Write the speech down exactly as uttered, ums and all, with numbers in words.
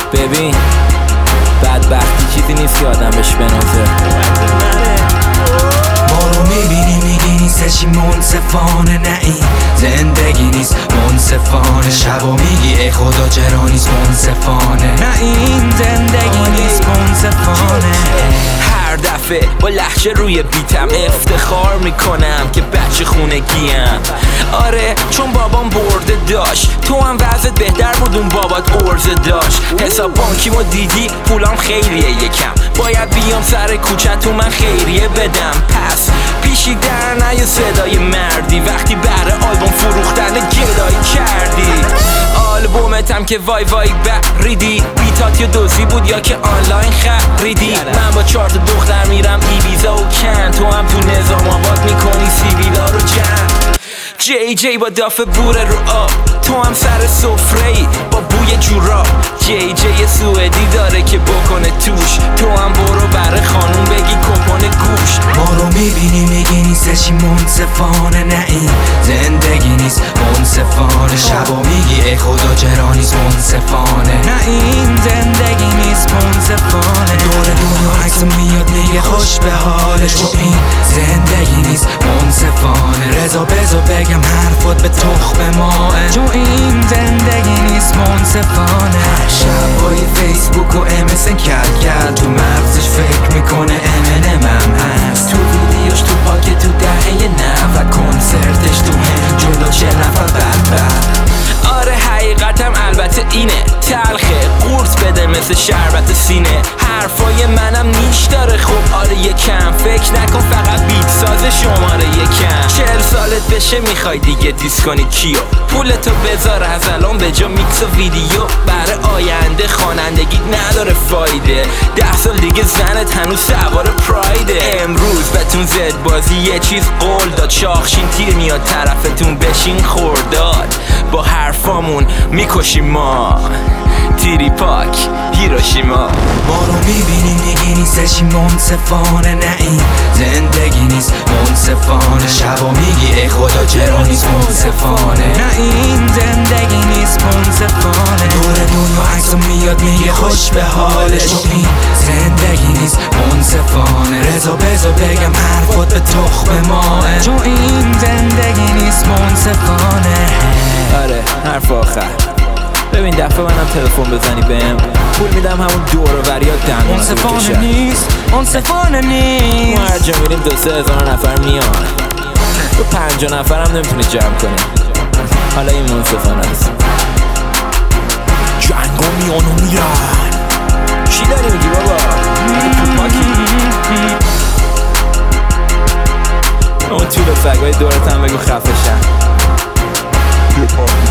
ببین بدبختی چیزی نیست که آدم بهش بنازه. ما رو میبینی میگی نیستشی منصفانه، نه این زندگی نیست منصفانه. شبا میگی ای خدا چرا نیست منصفانه، نه این زندگی نیست منصفانه. هر دفعه با لحجه روی بیتم افتخار میکنم که بچه خونگیم. آره چون بابام برده داشت، تو هم وضعت بهتر بود اون بابات ارزه داشت. حساب بانکیمو دیدی پولام خیلیه یکم، باید بیام سر کوچه تو من خیریه بدم. پس پیشی در نیا صدای مردی وقتی بره آلبوم فروختن گدایی کردی. آلبومتم که وای وای بریدی، بیتات یا دوزی بود یا که آنلاین خریدی. من با چهار تا دختر میرم ایبیزا و کن، تو هم تو نظام آباد میکنی سیبیلا رو جمع. جی جی با دافه بوره رو آب، تو هم سر سفره ای با بوی جورا. جی جی سوئدی داره که بکنه توش، تو هم برو بره خانوم بگی کپون گوش. ما رو میبینی میگی نیستشی منصفانه، نه این زندگی نیست منصفانه. شبا میگی ای خدا چرا نیست منصفانه، نه این زندگی نیست منصفانه. دور دنیا عکس میاد میگه خوش به حالش، تو این زندگی نیست منصفانه. رضا بزا بگم حرفات به تخم ماه، تو این زندگی نیست منصفانه. شبای فیسبوک و امسن کرد کرد، تو مغزش فکر میکنه امنم هم هست. تو ویدیوش تو پاکت تو دهه نه و کنسرتش تو هم جلوش نفر بدبخت. آره حقیقتم البته اینه، تلخه قورت بده مثل شربت سینه. حرفای منم نیش داره خب آره یکم، فکر نکن فقط بیت ساز شماره یکم. چهل سالت بشه میخوای دیگه دیس کنی کیو، پولتو بذار از الان به جا میکس و ویدیو. برای آینده خوانندگی نداره فایده، ده سال دیگه زنت هنوز سوار پرایده. امروز بهتون زد بازی یه چیز قول داد، شاخشین تیر میاد طرفتون بشین خورداد. با حرفامون میکشیم ما تیری پاک هیروشیما. ما رو میبینی میگی نیستشی منصفانه، نه این زندگی نیست منصفانه. شبا میگی ای خدا چرا نیست منصفانه، نه این زندگی نیست منصفانه. دور دنیا عکسو میاد میگه خوش به حالش، تو این زندگی نیست منصفانه. رضا بزا بگم حرفات به تخم ماه، تو این زندگی نیست منصفانه. آره حرف آخر، ببین دفعه منم تلفن بزنی بهم پول میدم همون دور و وریات دندون منصفانه نیست منصفانه نیست. ما هر جا میریم دو سه هزار نفر میان، تو پنجاه نفرم نمیتونی جمع کنی. حالا این منصفانه است. جنگا میان و میرن. چی داری میگی بابا؟ اون طول فگای دورت هم بگو خفشن.